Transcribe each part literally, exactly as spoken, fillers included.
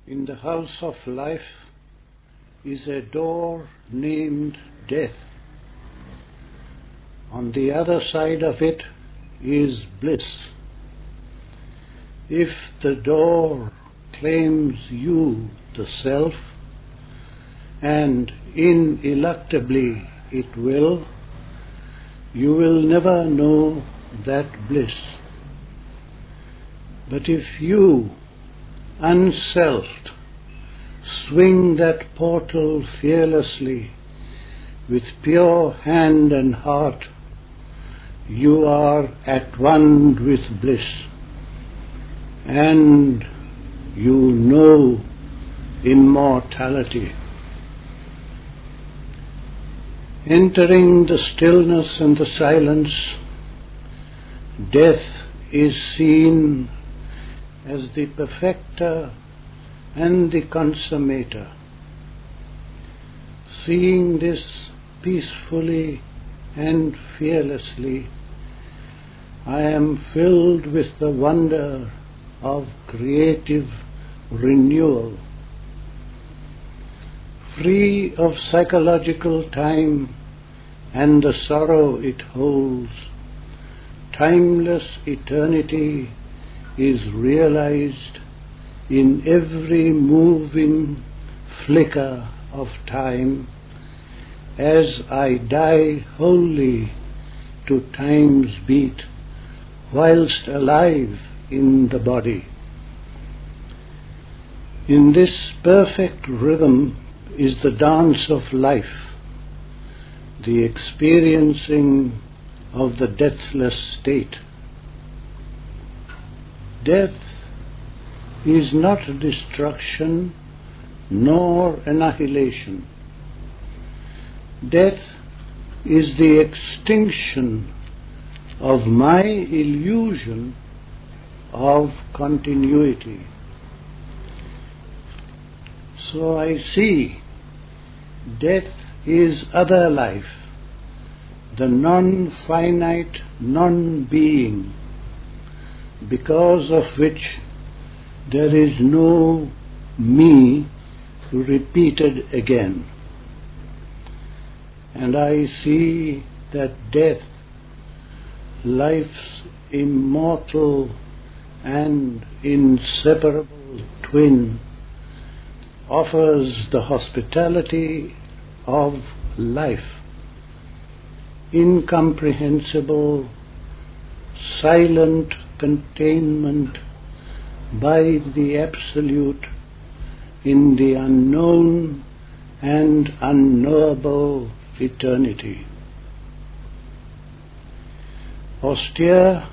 In the house of life is a door named death. On the other side of it is bliss. If the door claims you, the self, and ineluctably it will, you will never know that bliss. But if you, unselfed, swing that portal fearlessly with pure hand and heart, you are at one with bliss, and you know immortality. Entering the stillness and the silence, death is seen as the perfecter and the consummator. Seeing this peacefully and fearlessly, I am filled with the wonder of creative renewal. Free of psychological time and the sorrow it holds, timeless eternity is realized in every moving flicker of time as I die wholly to time's beat whilst alive in the body. In this perfect rhythm is the dance of life, the experiencing of the deathless state. Death is not destruction nor annihilation. Death is the extinction of my illusion of continuity. So I see death is other life, the non-finite non-being, because of which there is no me repeated again. And I see that death, life's immortal and inseparable twin, offers the hospitality of life, incomprehensible, silent containment by the Absolute in the unknown and unknowable eternity. Austere,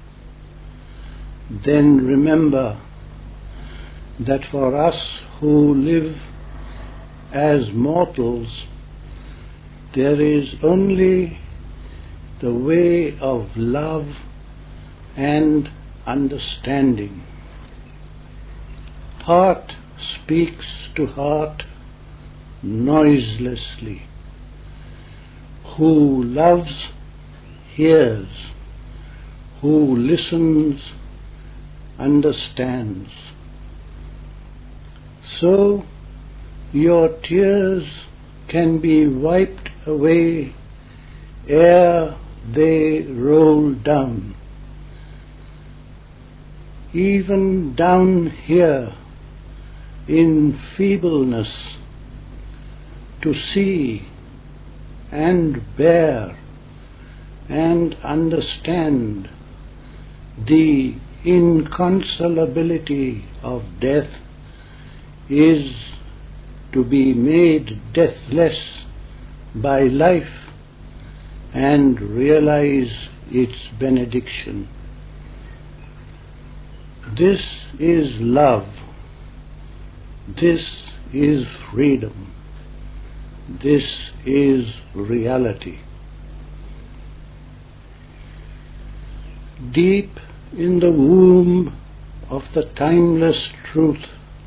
then remember that for us who live as mortals, there is only the way of love and understanding. Heart speaks to heart noiselessly. Who loves, hears. Who listens, understands. So your tears can be wiped away ere they roll down. Even down here in feebleness, to see and bear and understand the inconsolability of death is to be made deathless by life and realize its benediction. This is love. This is freedom. This is reality. Deep in the womb of the timeless truth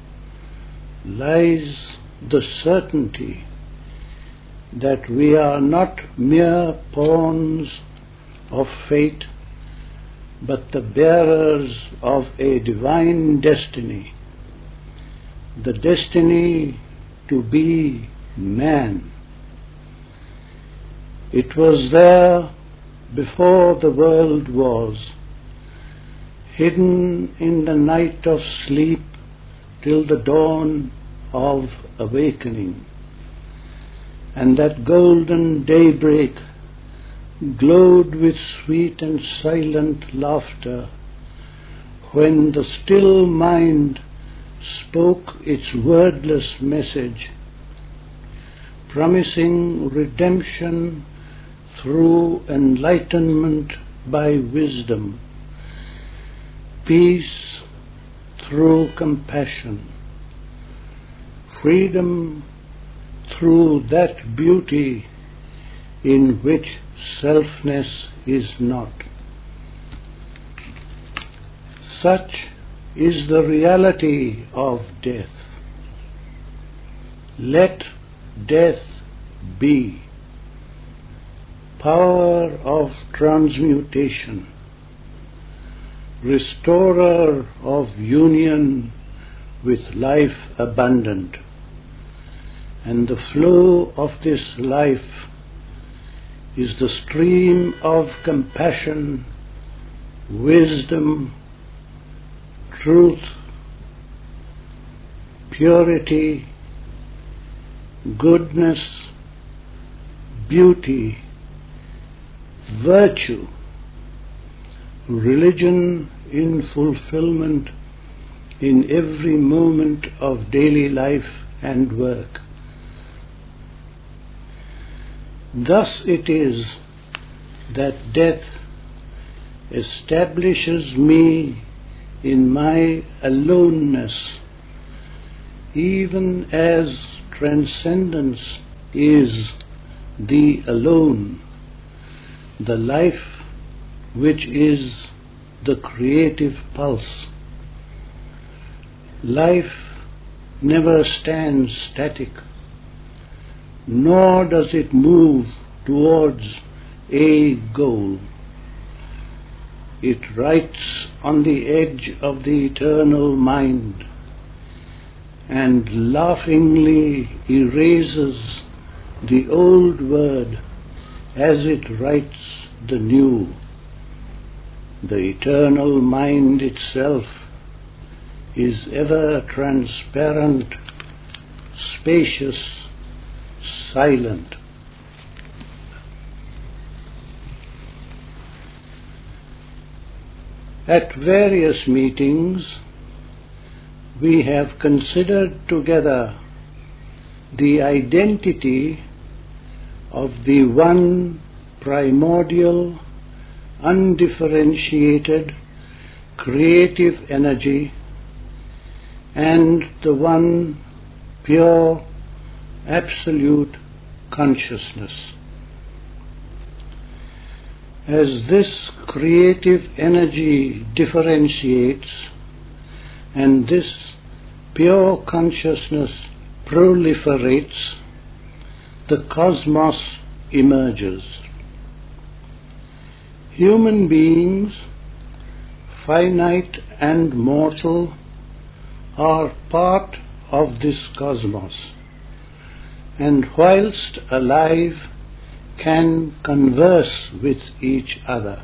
lies the certainty that we are not mere pawns of fate, but the bearers of a divine destiny, the destiny to be man. It was there before the world was, hidden in the night of sleep till the dawn of awakening. And that golden daybreak glowed with sweet and silent laughter when the still mind spoke its wordless message, promising redemption through enlightenment by wisdom, peace through compassion, freedom through that beauty in which selfness is not. Such is the reality of death. Let death be. Power of transmutation, restorer of union with life abundant. And the flow of this life is the stream of compassion, wisdom, truth, purity, goodness, beauty, virtue, religion in fulfillment in every moment of daily life and work. Thus it is that death establishes me in my aloneness, even as transcendence is the alone, the life which is the creative pulse. Life never stands static, nor does it move towards a goal. It writes on the edge of the eternal mind and laughingly erases the old word as it writes the new. The eternal mind itself is ever transparent, spacious, silent. At various meetings, we have considered together the identity of the one primordial, undifferentiated, creative energy and the one pure, absolute consciousness. As this creative energy differentiates and this pure consciousness proliferates, the cosmos emerges. Human beings, finite and mortal, are part of this cosmos, and whilst alive can converse with each other.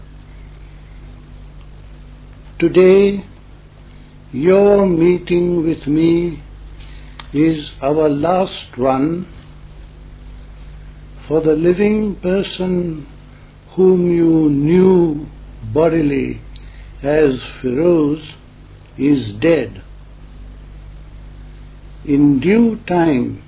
Today, your meeting with me is our last one, for the living person whom you knew bodily as Feroz is dead. In due time,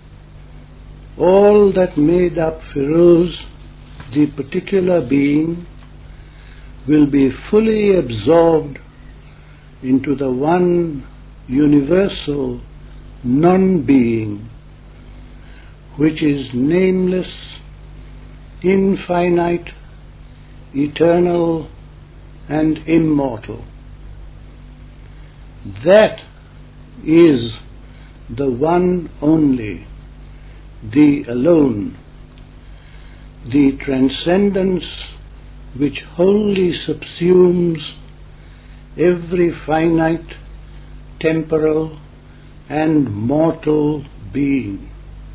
all that made up Feroz, the particular being, will be fully absorbed into the one universal non-being, which is nameless, infinite, eternal, and immortal. That is the one only, the alone, the transcendence which wholly subsumes every finite, temporal, and mortal being.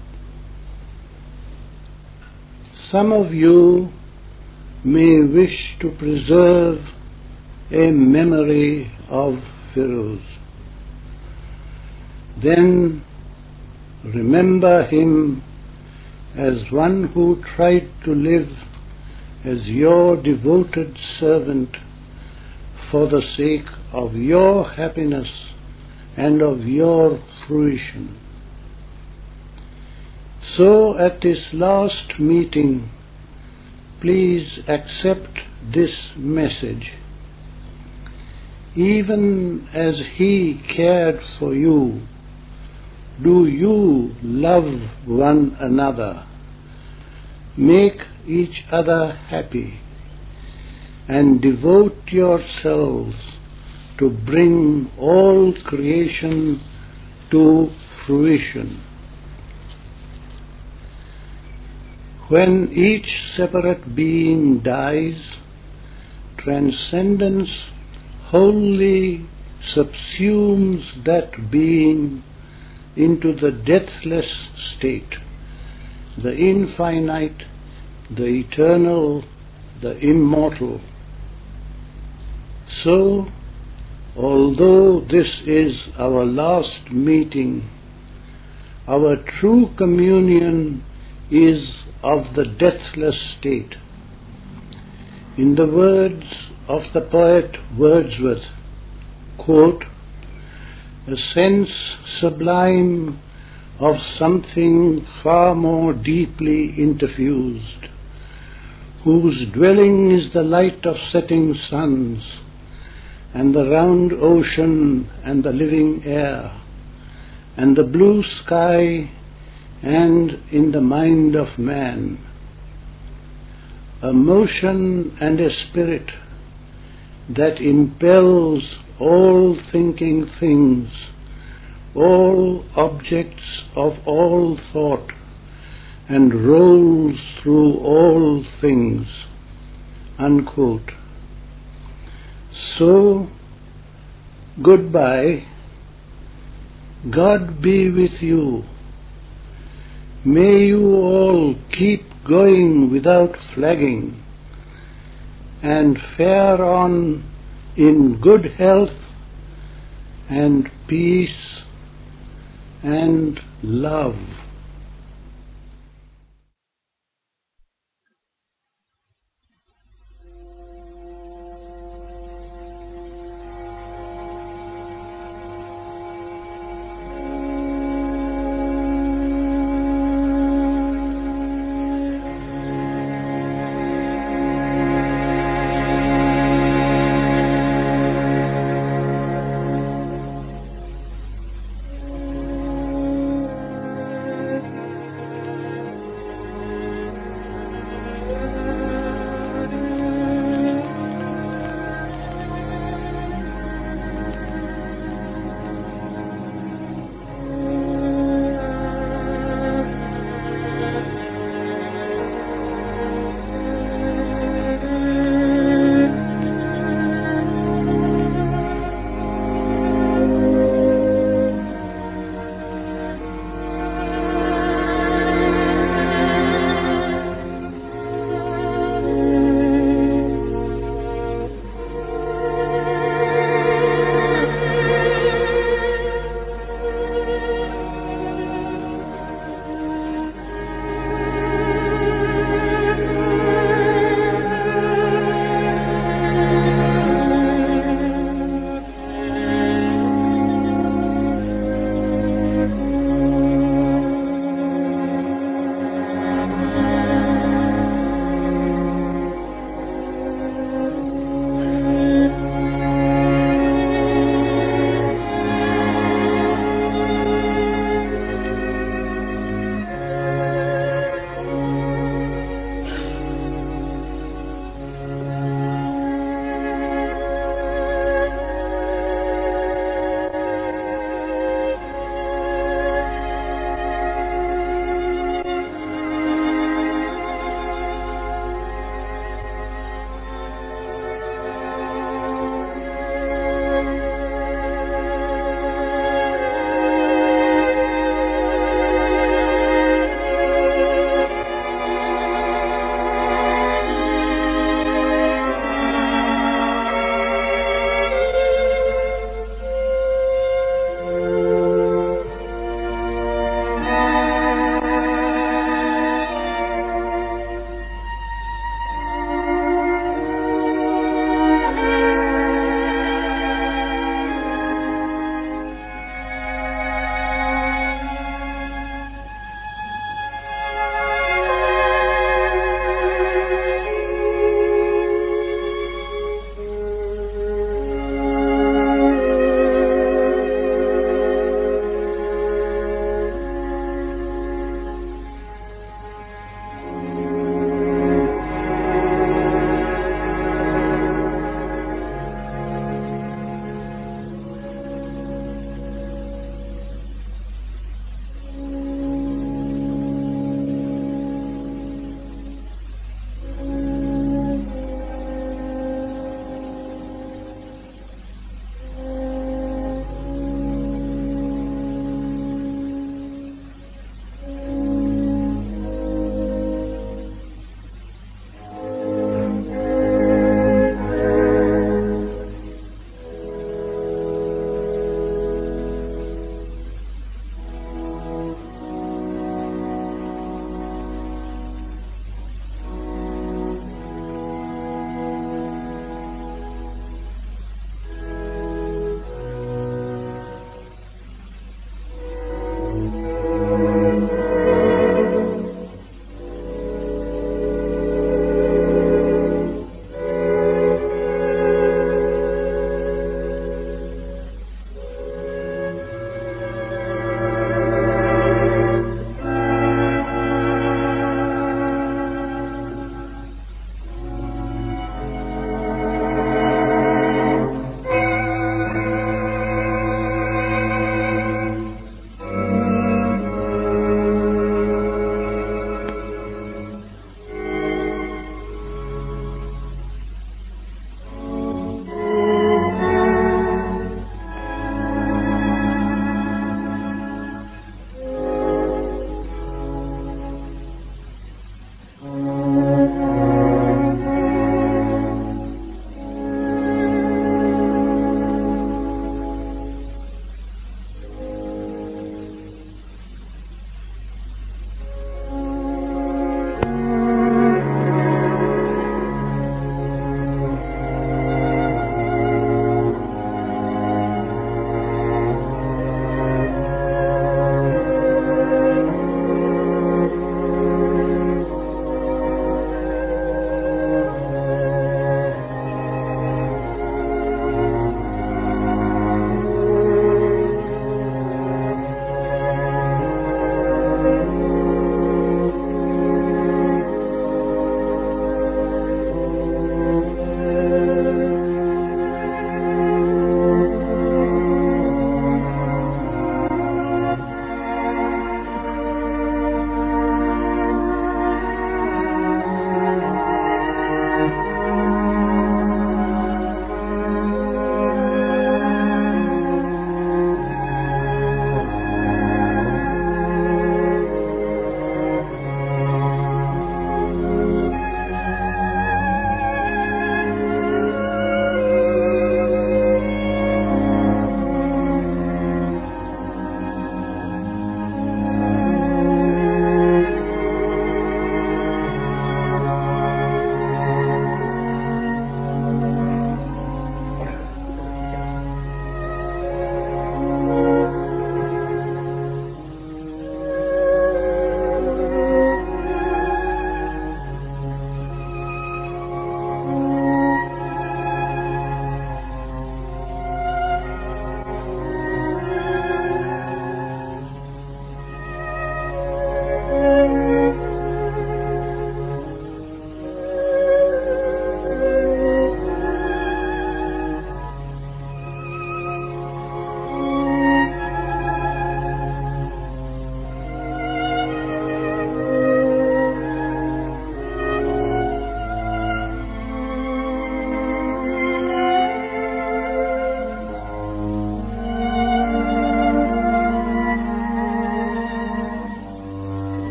Some of you may wish to preserve a memory of Firuz. Then remember him as one who tried to live as your devoted servant for the sake of your happiness and of your fruition. So at this last meeting, please accept this message. Even as he cared for you, do you love one another, make each other happy, and devote yourselves to bring all creation to fruition. When each separate being dies, transcendence wholly subsumes that being into the deathless state, the infinite, the eternal, the immortal. So, although this is our last meeting, our true communion is of the deathless state. In the words of the poet Wordsworth, quote, "A sense sublime of something far more deeply interfused, whose dwelling is the light of setting suns, and the round ocean and the living air, and the blue sky, and in the mind of man, a motion and a spirit that impels all thinking things, all objects of all thought, and rolls through all things." Unquote. So, goodbye. God be with you. May you all keep going without flagging, and fare on in good health and peace and love.